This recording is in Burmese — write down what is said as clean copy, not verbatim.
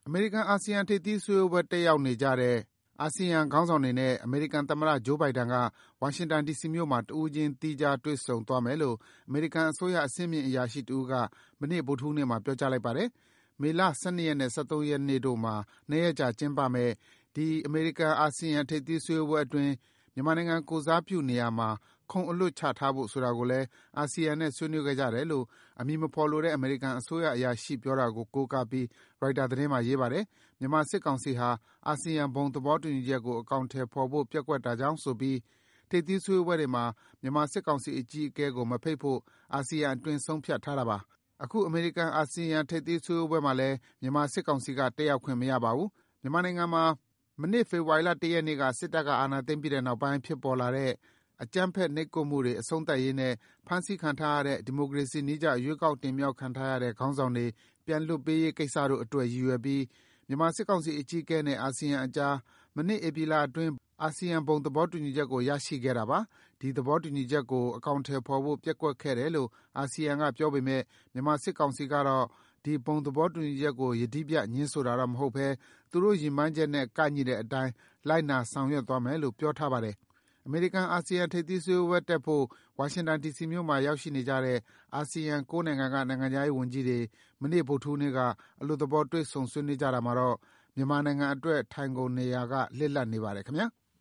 အမေရိကန်-အာဆီယံထိပ်သီးစည်းဝေးပွဲတက်ရောက်နေကြတဲ့အာဆီယံခေါင်းဆောင်တွေနဲ့အမေရိကန်သမ္မတ Joe Biden ကဝါရှင်တန်ဒီစီမြို့မှာတဦးချင်းသီးခြားတွေ့ဆုံသွားမယ်လို့အမေရိကန်အစိုးရအဆင့်မြင့်အရာရှိတဦးကမနေ့ဗုဒ္ဓဟူးနေ့မှာပြောကြားလိုက်ပါတယ်။မေလ ၁၂ ရက်နဲ့ ၁၃ ရက်နေ့တို့မှာ၂ ရက်ကြာကျင်းပမယ့်ဒီအမေရိကန်-အာဆီယံထိပ်သီးစည်းဝေးပွဲအတွင်းမြန်မာနိုင်ငံကိုယ်စားပြုနေရာမှာခုံအလွတ်ချထားဖို့ဆိုတာကိုလည်းအာဆီယံနဲ့ဆွေးနွေးခဲ့ကြတယ်လို့အမည်မဖော်လိုတဲ့အမေရိကန်အစိုးရအရာရှိပြောတာကိုကိုးကားပြီးရိုက်တာသတင်းမှာရေးပါတယ်။မြန်မာစစ်ကောင်စီဟာအာဆီယံဘုံသဘောတူညီချက်ကိုအကောင်အထည်ဖော်ဖို့ပျက်ကွက်တာကြောင့်ဆိုပြီးထိပ်သီးစည်းဝေးပွဲတွေမှာမြန်မာစစ်ကောင်စီအကြီးအကဲကိုမဖိတ်ဖို့အာဆီယံအတွင်းဆုံးဖြတ်ထားတာပါ။အခုအမေရိကန်-အာဆီယံထိပ်သီးစည်းဝေးပွဲမှာလည်းမြန်မာစစ်ကောင်စီကတက်ရောက်ခွင့်မရပါဘူး။မြန်မာနိုင်ငံမှာမနေ့ဖေဖော်ဝါရီလ ၁ ရက်နေ့ကစစ်တပ်ကအာဏာသိမ်းပြီးတဲ့နောက်ပိုင်းဖြစ်ပေါ်လာတဲ့အကြမ်းဖက်နှိပ်ကွပ်မှုတွေအဆုံးသတ်ရေးနဲ့ဖမ်းဆီးခံထားရတဲ့ဒီမိုကရေစီနည်းကျရွေးကောက်တင်မြှောက်ခံထားရတဲ့ခေါင်းဆောင်တွေပြန်လွှတ်ပေးရေးကိစ္စတို့အတွက်ရည်ရွယ်ပြီးမြန်မာစစ်ကောင်စီအကြီးအကဲနဲ့အာဆီယံအကြားမနေ့ဧပြီလအတွင်းအာဆီယံဘုံသဘောတူညီချက်ကိုရရှိခဲ့တာပါ။ဒီသဘောတူညီချက်ကိုအကောင်အထည်ဖော်ဖို့ပျက်ကွက်ခဲ့တယ်လို့အာဆီယံကပြောပေမဲ့မြန်မာစစ်ကောင်စီကတော့ဒီဘုံသဘောတူညီချက်ကိုယတိပြတ်ငြင်းဆိုတာတော့မဟုတ်ဘဲသူတို့ရည်မှန်းချက်နဲ့ကိုက်ညီတဲ့အတိုင်းလိုက်နာဆောင်ရွက်သွားမယ်လို့ပြောထားပါတယ်။အမေရိကန်-အာဆီယံထိပ်သီးစည်းဝေးပွဲတက်ဖို့ဝါရှင်တန်ဒီစီမြို့မှာရောက်ရှိနေကြတဲ့အာဆီယံ9နိုင်ငံကနိုင်ငံခြားရေးဝန်ကြီးတွေမနေ့ဗုဒ္ဓဟူးနေ့ကအလွတ်သဘောတွေ့ဆုံဆွေးနွေးကြတာမှာတော့မြန်မာနိုင်ငံအတွက်ထိုင်ခုံနေရာကလစ်လပ်နေပါတယ်ခင်ဗျာ။